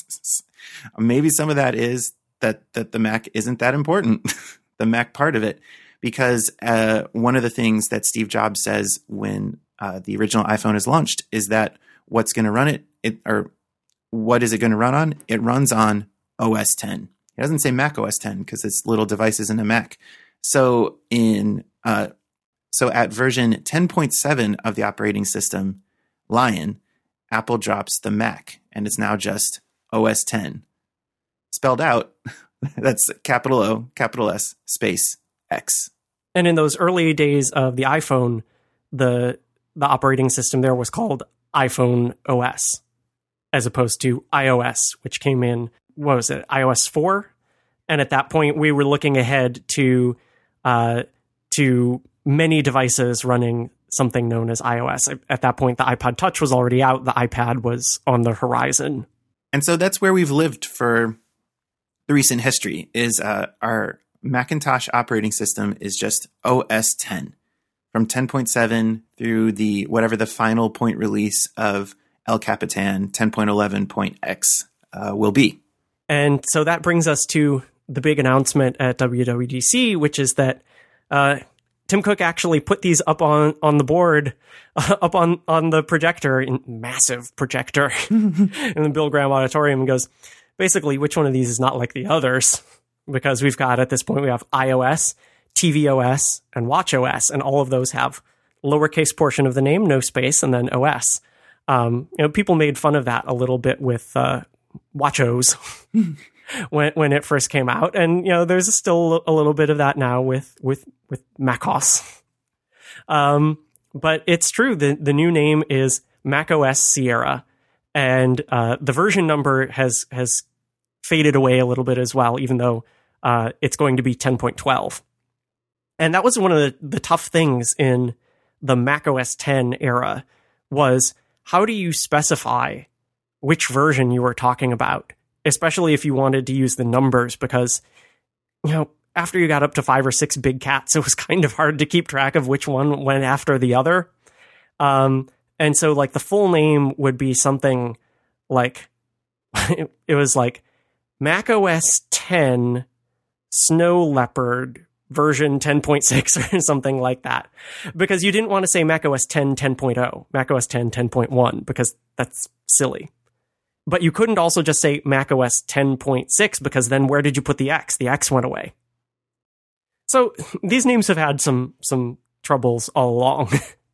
maybe some of that is that, that the Mac isn't that important, the Mac part of it, because uh, one of the things that Steve Jobs says when uh, the original iPhone is launched is that what's going to run it, it or what is it going to run on? It runs on O S ten. It doesn't say Mac O S ten because it's little devices in a Mac. So in uh, so at version ten point seven of the operating system, Lion, Apple drops the Mac, and it's now just O S ten. Spelled out, that's capital O, capital S, space, X. And in those early days of the iPhone, the the operating system there was called iPhone O S, as opposed to iOS, which came in, what was it, i O S four? And at that point, we were looking ahead to uh, to many devices running something known as iOS. At that point, the iPod Touch was already out. The iPad was on the horizon. And so that's where we've lived for the recent history, is uh, our Macintosh operating system is just O S ten. From ten point seven through the whatever the final point release of El Capitan ten point eleven point X uh, will be. And so that brings us to the big announcement at W W D C, which is that uh, Tim Cook actually put these up on, on the board, uh, up on, on the projector, in massive projector in the Bill Graham Auditorium, and goes, basically, which one of these is not like the others? Because we've got, at this point, we have iOS, tvOS, and watchOS, and all of those have lowercase portion of the name, no space, and then O S. Um, you know, people made fun of that a little bit with uh, watchOS. when when it first came out. And, you know, there's still a little bit of that now with, with, with macOS. Um, but it's true. The, the new name is macOS Sierra. And uh, the version number has has faded away a little bit as well, even though uh, it's going to be ten point twelve. And that was one of the, the tough things in the macOS ten era was how do you specify which version you were talking about, especially if you wanted to use the numbers, because, you know, after you got up to five or six big cats, it was kind of hard to keep track of which one went after the other. Um, and so like the full name would be something like, it, it was like macOS ten Snow Leopard version ten point six or something like that, because you didn't want to say macOS ten ten point oh, macOS ten ten point one, because that's silly. But you couldn't also just say macOS ten point six, because then where did you put the X? The X went away. So these names have had some some troubles all along.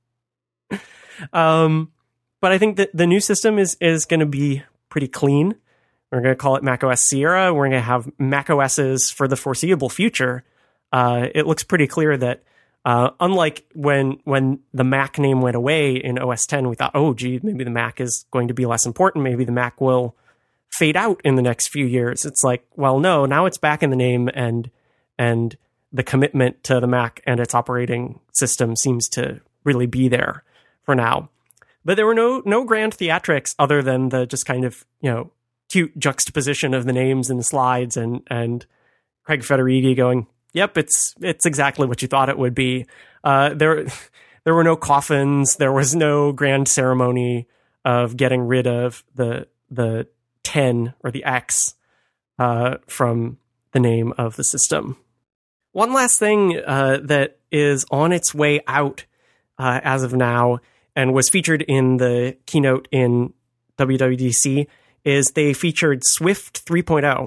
um, but I think that the new system is is going to be pretty clean. We're going to call it macOS Sierra. We're going to have macOSs for the foreseeable future. Uh, it looks pretty clear that uh, unlike when when the Mac name went away in O S ten, we thought, oh, gee, maybe the Mac is going to be less important. Maybe the Mac will fade out in the next few years. It's like, well, no, now it's back in the name, and and the commitment to the Mac and its operating system seems to really be there for now. But there were no no grand theatrics other than the just kind of, you know, cute juxtaposition of the names in the slides, and and Craig Federighi going, yep, it's it's exactly what you thought it would be. Uh, there there were no coffins. There was no grand ceremony of getting rid of the the ten or the X uh, from the name of the system. One last thing uh, that is on its way out uh, as of now and was featured in the keynote in W W D C is they featured Swift three point oh.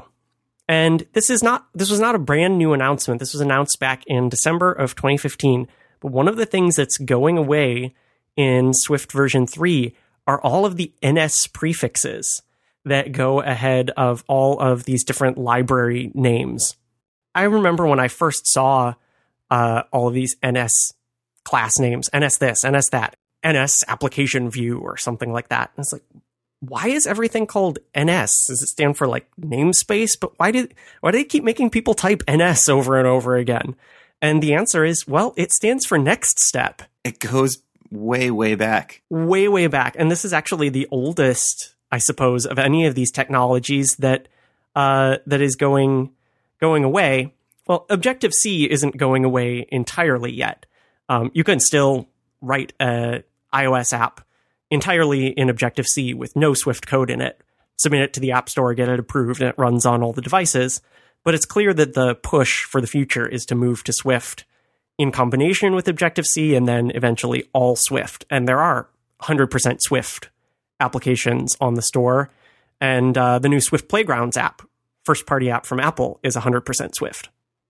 And this is not this was not a brand new announcement. This was announced back in December of twenty fifteen. But one of the things that's going away in Swift version three are all of the N S prefixes that go ahead of all of these different library names. I remember when I first saw uh, all of these N S class names, N S this, N S that, N S application view or something like that. And it's like, why is everything called N S? Does it stand for like namespace? But why did why do they keep making people type N S over and over again? And the answer is, well, it stands for next step. It goes way, way back. Way, way back. And this is actually the oldest, I suppose, of any of these technologies that uh, that is going going away. Well, Objective-C isn't going away entirely yet. Um, you can still write a iOS app entirely in Objective-C with no Swift code in it, submit it to the App Store, get it approved, and it runs on all the devices. But it's clear that the push for the future is to move to Swift in combination with Objective-C and then eventually all Swift. And there are one hundred percent Swift applications on the store. And uh, the new Swift Playgrounds app, first-party app from Apple, is one hundred percent Swift.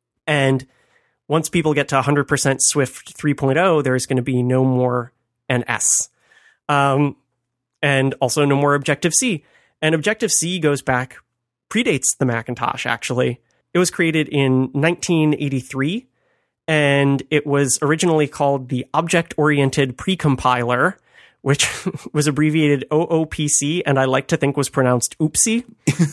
And once people get to one hundred percent Swift three point oh, there's going to be no more N S. Um, and also no more Objective-C. And Objective-C goes back, predates the Macintosh, actually. It was created in nineteen eighty-three, and it was originally called the Object-Oriented Precompiler, which was abbreviated O O P C, and I like to think was pronounced oopsie.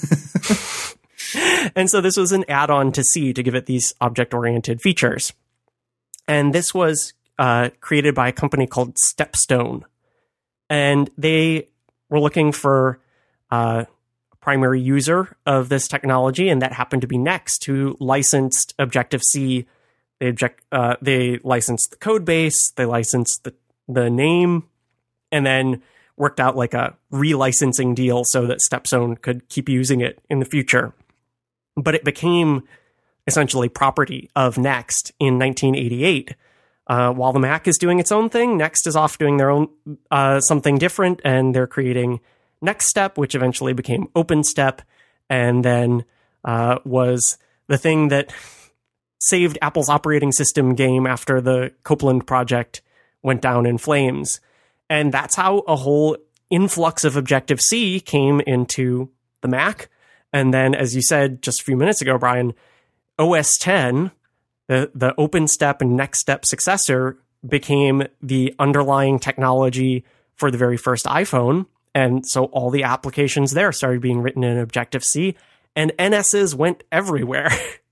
And so this was an add-on to C to give it these object-oriented features. And this was uh, created by a company called Stepstone. And they were looking for uh, a primary user of this technology, and that happened to be Next, who licensed Objective-C. They, object, uh, they licensed the code base, they licensed the, the name, and then worked out like a relicensing deal so that Stepstone could keep using it in the future. But it became essentially property of Next in nineteen eighty-eight. Uh, while the Mac is doing its own thing, Next is off doing their own uh, something different, and they're creating Next Step, which eventually became OpenStep, and then uh, was the thing that saved Apple's operating system game after the Copeland project went down in flames. And that's how a whole influx of Objective-C came into the Mac. And then, as you said just a few minutes ago, Brian, O S ten, the, the OpenStep and NextStep successor, became the underlying technology for the very first iPhone. And so all the applications there started being written in Objective-C, and N Ss went everywhere.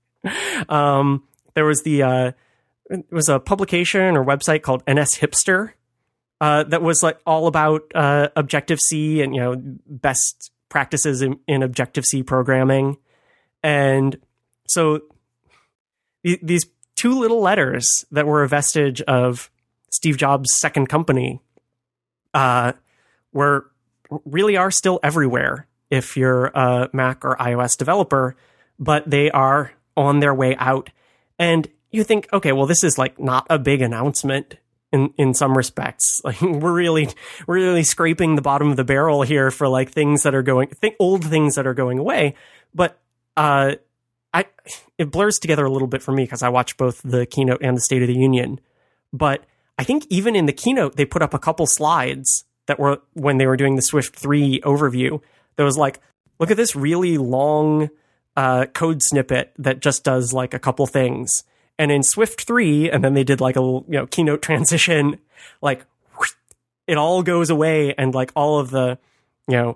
um, there was the, uh, it was a publication or website called N S Hipster uh, that was like all about uh, Objective-C and, you know, best practices in, in Objective-C programming. And so th- these two little letters that were a vestige of Steve Jobs' second company uh, were really are still everywhere if you're a Mac or iOS developer, but they are on their way out. And you think, okay, well, this is like not a big announcement in, in some respects. Like we're really, we're really scraping the bottom of the barrel here for like things that are going, think old things that are going away. But uh, I, it blurs together a little bit for me because I watched both the keynote and the State of the Union. But I think even in the keynote, they put up a couple slides that were when they were doing the Swift three overview. That was like, look at this really long uh, code snippet that just does like a couple things. And in Swift three, and then they did like a you know keynote transition, like it all goes away, and like all of the you know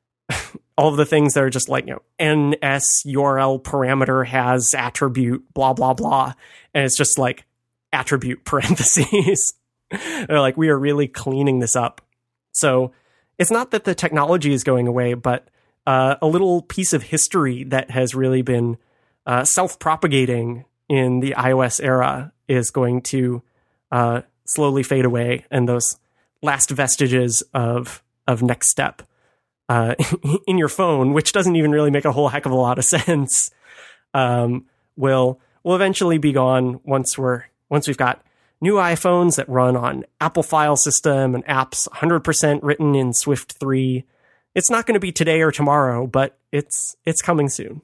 all of the things that are just like you know N S U R L parameter has attribute blah blah blah, and it's just like attribute parentheses. They're like, we are really cleaning this up. So it's not that the technology is going away, but uh, a little piece of history that has really been uh, self-propagating in the iOS era is going to uh, slowly fade away, and those last vestiges of of NextStep uh, in your phone, which doesn't even really make a whole heck of a lot of sense, um, will will eventually be gone once we're once we've got new iPhones that run on Apple file system and apps one hundred percent written in Swift three. It's not going to be today or tomorrow, but it's it's coming soon.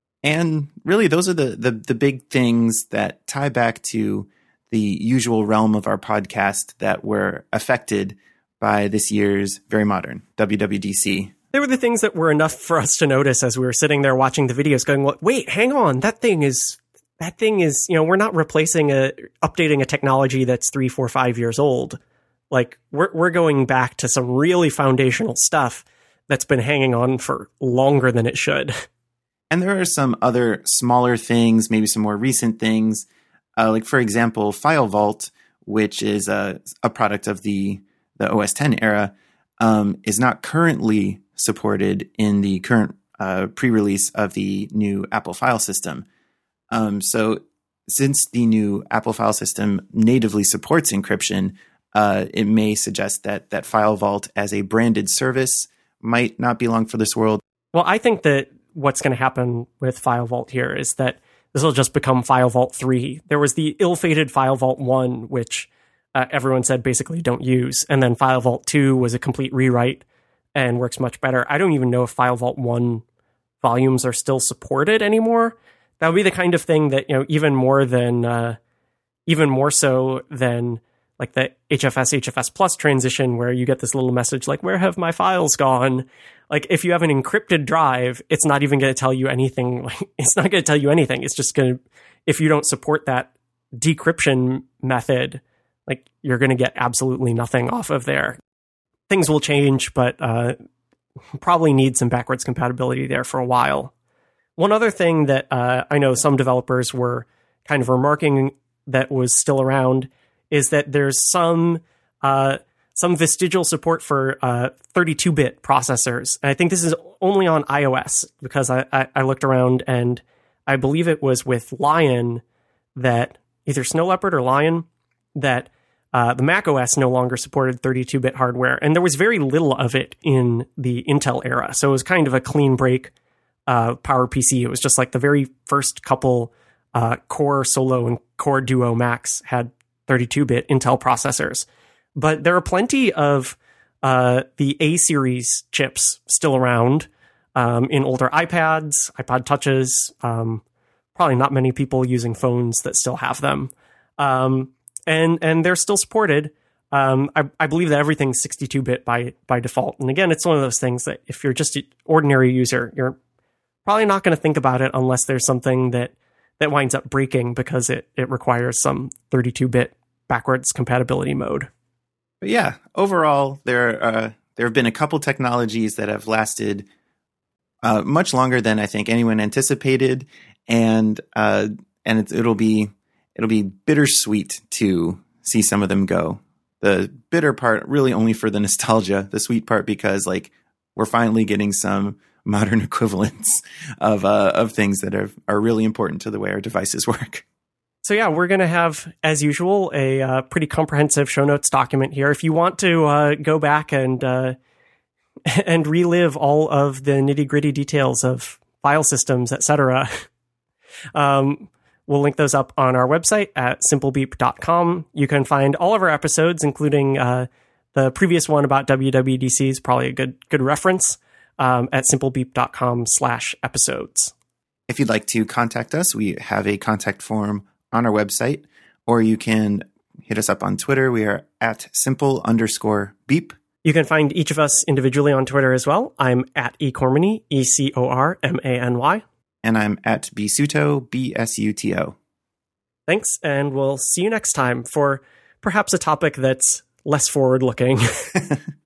And really, those are the, the the big things that tie back to the usual realm of our podcast that were affected by this year's Very Modern, W W D C. They were the things that were enough for us to notice as we were sitting there watching the videos going, well, wait, hang on, that thing is, that thing is, you know, we're not replacing a, updating a technology that's three, four, five years old. Like, we're we're going back to some really foundational stuff that's been hanging on for longer than it should. And there are some other smaller things, maybe some more recent things. Uh, like, for example, FileVault, which is a, a product of the, the O S ten era, um, is not currently supported in the current uh, pre-release of the new Apple file system. Um, so since the new Apple file system natively supports encryption, uh, it may suggest that that FileVault as a branded service might not be long for this world. Well, I think that what's going to happen with FileVault here is that this will just become FileVault three. There was the ill-fated FileVault one, which uh, everyone said basically don't use. And then FileVault two was a complete rewrite and works much better. I don't even know if FileVault one volumes are still supported anymore. That would be the kind of thing that, you know, even more than, uh, even more so than like the H F S, H F S Plus transition where you get this little message like, where have my files gone? Like, if you have an encrypted drive, it's not even going to tell you anything. Like, it's not going to tell you anything. It's just going to, if you don't support that decryption method, like, you're going to get absolutely nothing off of there. Things will change, but uh, probably need some backwards compatibility there for a while. One other thing that uh, I know some developers were kind of remarking that was still around is that there's some uh, some vestigial support for uh, thirty-two bit processors. And I think this is only on iOS because I, I, I looked around and I believe it was with Lion that either Snow Leopard or Lion that uh, the Mac O S no longer supported thirty-two bit hardware. And there was very little of it in the Intel era. So it was kind of a clean break uh, PowerPC. It was just like the very first couple uh, Core Solo and Core Duo Macs had thirty-two bit Intel processors. But there are plenty of uh, the A-series chips still around um, in older iPads, iPod Touches, um, probably not many people using phones that still have them. Um, and and they're still supported. Um, I, I believe that everything's sixty-two bit by by default. And again, it's one of those things that if you're just an ordinary user, you're probably not going to think about it unless there's something that, that winds up breaking because it, it requires some thirty-two bit backwards compatibility mode. But yeah, overall, there uh, there have been a couple technologies that have lasted uh, much longer than I think anyone anticipated, and uh, and it, it'll be it'll be bittersweet to see some of them go. The bitter part really only for the nostalgia, the sweet part because like we're finally getting some modern equivalents of uh, of things that are are really important to the way our devices work. So yeah, we're going to have, as usual, a uh, pretty comprehensive show notes document here. If you want to uh, go back and uh, and relive all of the nitty gritty details of file systems, et cetera, um, we'll link those up on our website at simple beep dot com. You can find all of our episodes, including uh, the previous one about W W D C is probably a good good reference, um, at simple beep dot com slash episodes. If you'd like to contact us, we have a contact form on our website, or you can hit us up on Twitter. We are at simple underscore beep. You can find each of us individually on Twitter as well. I'm at eCormany, E C O R M A N Y. And I'm at bsuto, B S U T O. Thanks, and we'll see you next time for perhaps a topic that's less forward-looking.